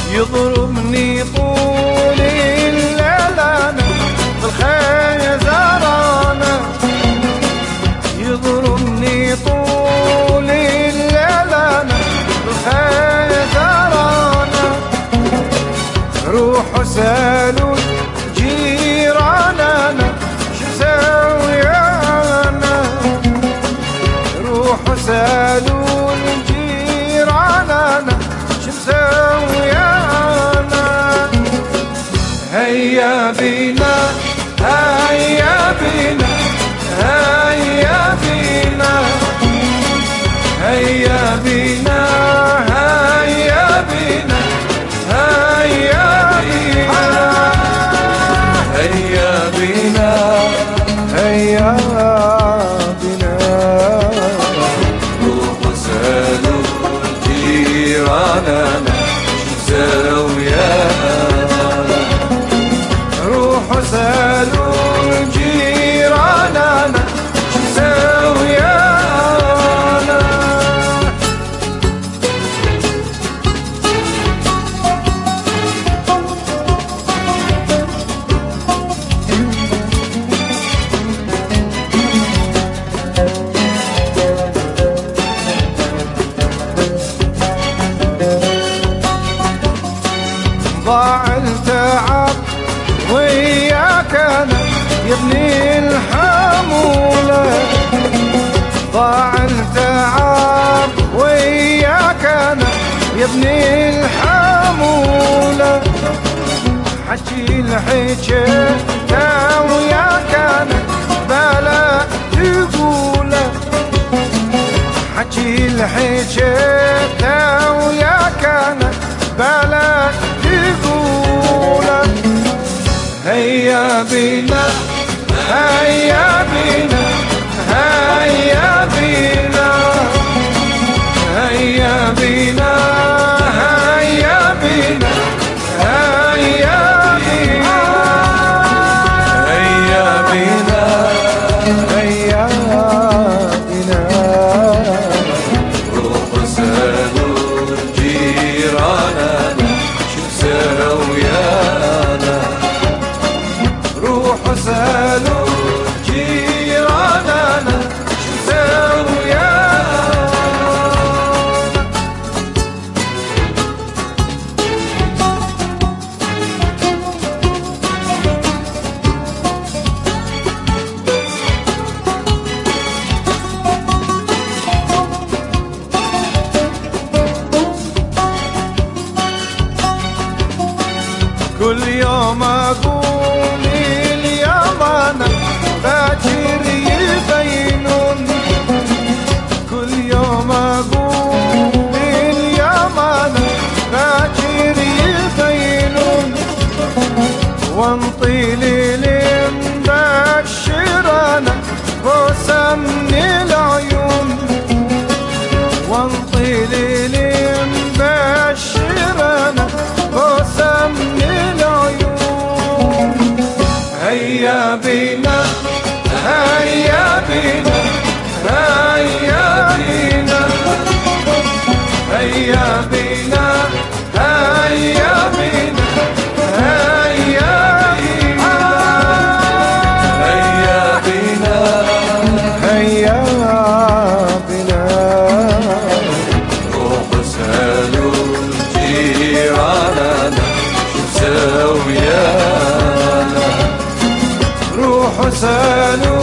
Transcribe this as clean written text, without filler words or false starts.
يضربني طول الليل انا بالخيزرانة، يضربني طول الليل انا بالخيزرانة. روحوا سالوا جيران انا شو سوي انا، روحوا سالوا الجيران انا شو مسوي انا. هيا بينا هيا بينا هيا بينا هيا بينا هيا بينا هيا بينا هيا بينا هيا بينا. روحوا سالوا جيراننا شو مسويانا، روحوا سالوا جيراننا شو مسويانا. ضاع التعب وياك انا يا ابني الحمولة، ضاع التعب وياك انا يا ابني الحمولة. حكي الحكاية وياك انا بلا تقوله، حكي الحكاية وياك انا بلا تقوله. هيا بينا هيا بينا هيا بينا هيا بينا هيا بينا هيا بينا هيا بينا هيا بينا. روحوا سالوا جيراننا شو مسويانا، روحوا سالوا جيراننا شو مسويانا. كل يوم اقول اليوم انا باكر يبينون، كل يوم اقول اليوم انا باكر يبينون. وانطي ليل مبشر انا بوسه من العيون، وانطي ليل مبشر انا بوسه من العيون. هيا بينا هيا بينا هيا بينا هيا بينا هيا بينا هيا بينا هيا بينا. روحوا سالوا جيراننا شو مسويانا، روحوا سالوا